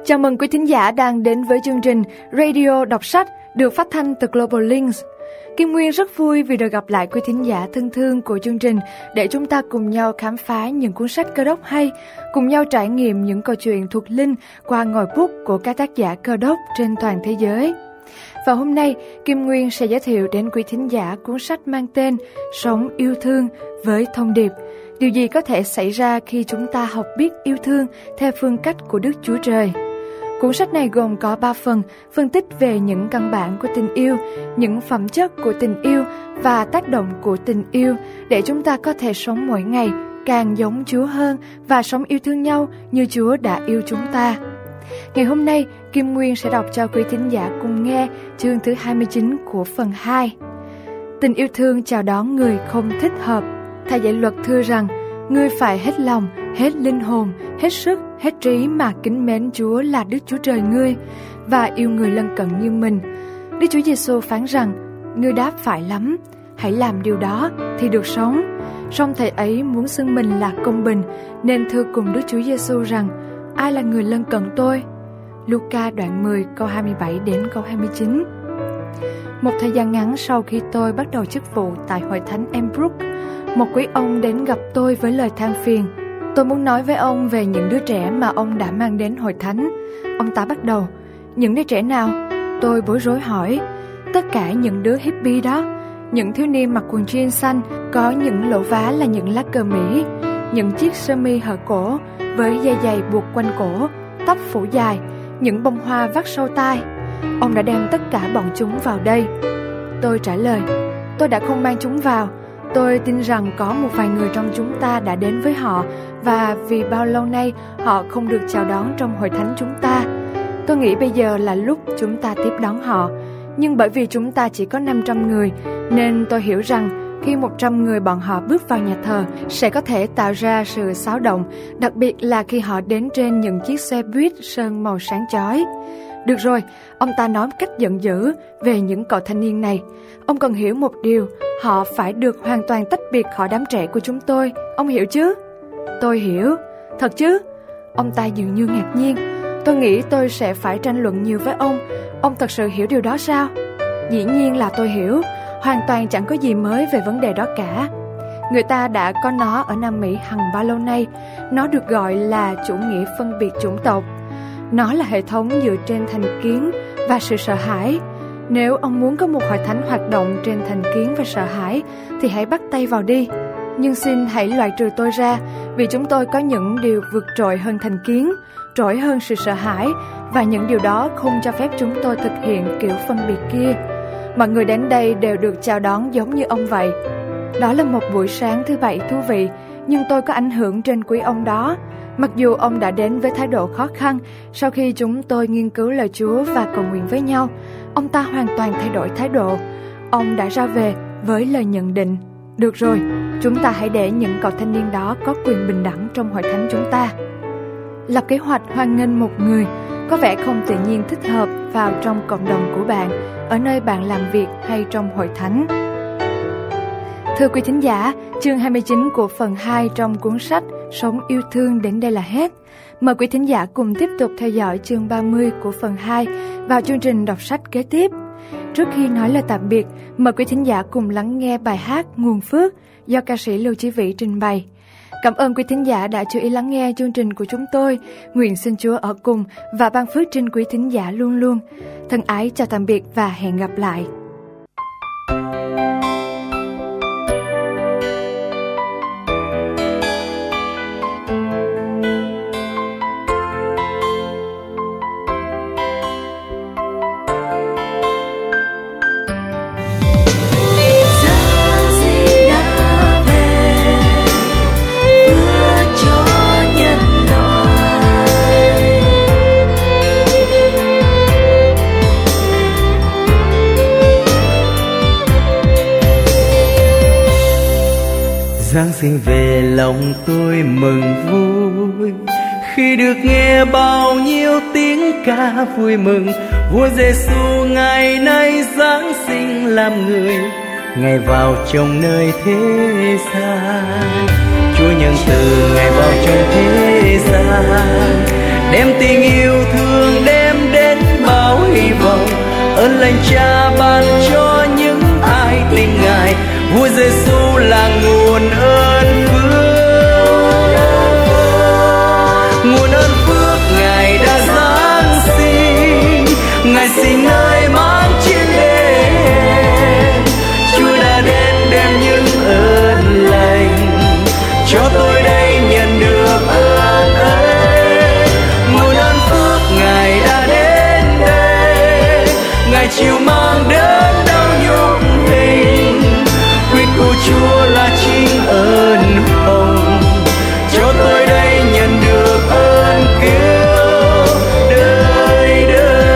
Chào mừng quý thính giả đang đến với chương trình Radio Đọc Sách được phát thanh từ Global Links. Kim Nguyên rất vui vì được gặp lại quý thính giả thân thương của chương trình để chúng ta cùng nhau khám phá những cuốn sách Cơ Đốc hay, cùng nhau trải nghiệm những câu chuyện thuộc linh qua ngòi bút của các tác giả Cơ Đốc trên toàn thế giới. Và hôm nay, Kim Nguyên sẽ giới thiệu đến quý thính giả cuốn sách mang tên Sống yêu thương với thông điệp. Điều gì có thể xảy ra khi chúng ta học biết yêu thương theo phương cách của Đức Chúa Trời? Cuốn sách này gồm có 3 phần, phân tích về những căn bản của tình yêu, những phẩm chất của tình yêu và tác động của tình yêu để chúng ta có thể sống mỗi ngày càng giống Chúa hơn và sống yêu thương nhau như Chúa đã yêu chúng ta. Ngày hôm nay, Kim Nguyên sẽ đọc cho quý thính giả cùng nghe chương thứ 29 của phần 2. Tình yêu thương chào đón người không thích hợp. Thầy dạy luật thưa rằng, ngươi phải hết lòng, hết linh hồn, hết sức, hết trí mà kính mến Chúa là Đức Chúa Trời ngươi và yêu người lân cận như mình. Đức Chúa Giêsu phán rằng, ngươi đáp phải lắm, hãy làm điều đó thì được sống. Song thầy ấy muốn xưng mình là công bình nên thưa cùng Đức Chúa Giêsu rằng, ai là người lân cận tôi? Luca đoạn 10 câu 27 đến câu 29. Một thời gian ngắn sau khi tôi bắt đầu chức vụ tại Hội Thánh Embrook, một quý ông đến gặp tôi với lời than phiền. Tôi muốn nói với ông về những đứa trẻ mà ông đã mang đến Hội Thánh. Ông ta bắt đầu, những đứa trẻ nào? Tôi bối rối hỏi. Tất cả những đứa hippie đó, những thiếu niên mặc quần jean xanh, có những lỗ vá là những lá cờ Mỹ, những chiếc sơ mi hở cổ với dây giày buộc quanh cổ, tóc phủ dài, những bông hoa vắt sau tai. Ông đã đem tất cả bọn chúng vào đây. Tôi trả lời, tôi đã không mang chúng vào. Tôi tin rằng có một vài người trong chúng ta đã đến với họ và vì bao lâu nay họ không được chào đón trong hội thánh chúng ta. Tôi nghĩ bây giờ là lúc chúng ta tiếp đón họ. Nhưng bởi vì chúng ta chỉ có 500 người nên tôi hiểu rằng khi 100 người bọn họ bước vào nhà thờ sẽ có thể tạo ra sự xáo động, đặc biệt là khi họ đến trên những chiếc xe buýt sơn màu sáng chói. Được rồi, ông ta nói cách giận dữ về những cậu thanh niên này. Ông cần hiểu một điều, họ phải được hoàn toàn tách biệt khỏi đám trẻ của chúng tôi. Ông hiểu chứ? Tôi hiểu. Thật chứ? Ông ta dường như ngạc nhiên. Tôi nghĩ tôi sẽ phải tranh luận nhiều với ông. Ông thật sự hiểu điều đó sao? Dĩ nhiên là tôi hiểu. Hoàn toàn chẳng có gì mới về vấn đề đó cả. Người ta đã có nó ở Nam Mỹ hằng bao lâu nay. Nó được gọi là chủ nghĩa phân biệt chủng tộc. Nó là hệ thống dựa trên thành kiến và sự sợ hãi. Nếu ông muốn có một hội thánh hoạt động trên thành kiến và sợ hãi thì hãy bắt tay vào đi. Nhưng xin hãy loại trừ tôi ra, vì chúng tôi có những điều vượt trội hơn thành kiến, trội hơn sự sợ hãi, và những điều đó không cho phép chúng tôi thực hiện kiểu phân biệt kia. Mọi người đến đây đều được chào đón giống như ông vậy. Đó là một buổi sáng thứ Bảy thú vị, nhưng tôi có ảnh hưởng trên quý ông đó. Mặc dù ông đã đến với thái độ khó khăn, sau khi chúng tôi nghiên cứu lời Chúa và cầu nguyện với nhau, ông ta hoàn toàn thay đổi thái độ. Ông đã ra về với lời nhận định, được rồi, chúng ta hãy để những cậu thanh niên đó có quyền bình đẳng trong hội thánh chúng ta. Lập kế hoạch hoan nghênh một người có vẻ không tự nhiên thích hợp vào trong cộng đồng của bạn, ở nơi bạn làm việc hay trong hội thánh. Thưa quý thính giả, chương 29 của phần 2 trong cuốn sách Sống yêu thương đến đây là hết. Mời quý thính giả cùng tiếp tục theo dõi chương 30 của phần 2 vào chương trình đọc sách kế tiếp. Trước khi nói lời tạm biệt, mời quý thính giả cùng lắng nghe bài hát Nguồn Phước do ca sĩ Lưu Chí Vĩ trình bày. Cảm ơn quý thính giả đã chú ý lắng nghe chương trình của chúng tôi. Nguyện xin Chúa ở cùng và ban phước trên quý thính giả luôn luôn. Thân ái chào tạm biệt và hẹn gặp lại. Giáng sinh về lòng tôi mừng vui khi được nghe bao nhiêu tiếng ca vui mừng. Vua Giêsu ngày nay Giáng sinh làm người, ngày vào trong nơi thế gian. Chúa nhân từ ngày vào trong thế gian đem tình yêu thương đem đến bao hy vọng. Ơn lành Cha ban cho những ai tin Ngài, vua Giêsu là nguồn ơn phước. Nguồn ơn phước Ngài đã giáng sinh, Ngài sinh nơi mang chiến đêm. Chúa đã đến đem những ơn lành cho tôi đây nhận được ơn ấy. Nguồn ơn phước Ngài đã đến đây, Ngài chịu mang đến đau nhục hình. Huyết của Chúa là chính ơn hồng, cho tôi đây nhận được ơn cứu đời đời.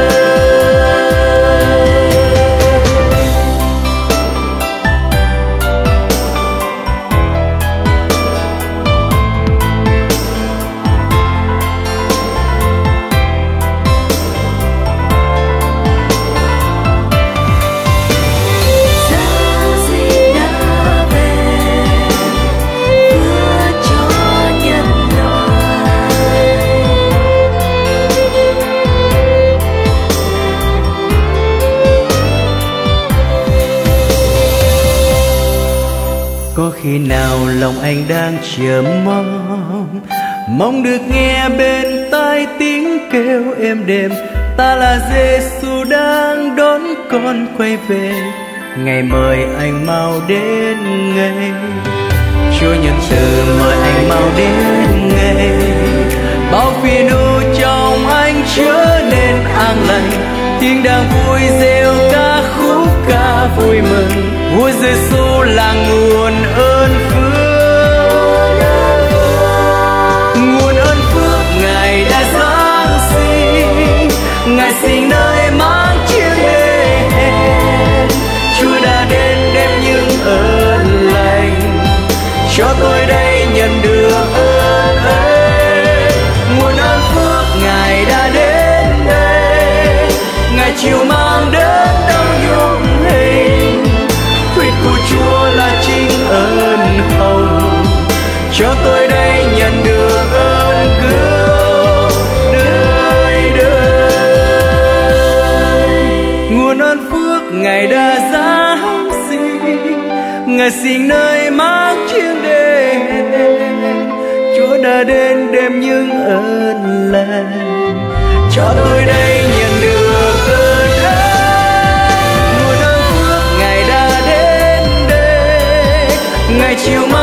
Có khi nào lòng anh đang chờ mong được nghe bên tai tiếng kêu êm đềm, ta là Giêsu đang đón con quay về, ngày mời anh mau đến ngay. Chúa nhân từ mời anh mau đến ngay, bao phiền ưu trong anh trở nên an lành. Tiếng đang vui reo ca khúc ca vui mừng, vua Giêsu là nguồn ơn phước. Nguồn ơn phước Ngài đã giáng sinh, Ngài sinh nơi mang chiếc đền. Chúa đã đến đem những ơn lành cho tôi đây nhận được ơn ấy. Nguồn ơn phước Ngài đã đến đây, Ngài chịu mang đến đau nhục hình. Huyết của Chúa là chính ơn hồng, cho tôi đây nhận được ơn cứu đời đời. Nguồn ơn phước Ngài đã giáng sinh, Ngài sinh nơi mang chiếc đền. Chúa đã đến đem những ơn lành cho tôi đây nhận được ơn ấy. Nguồn ơn phước Ngài đã đến đây, Ngài chịu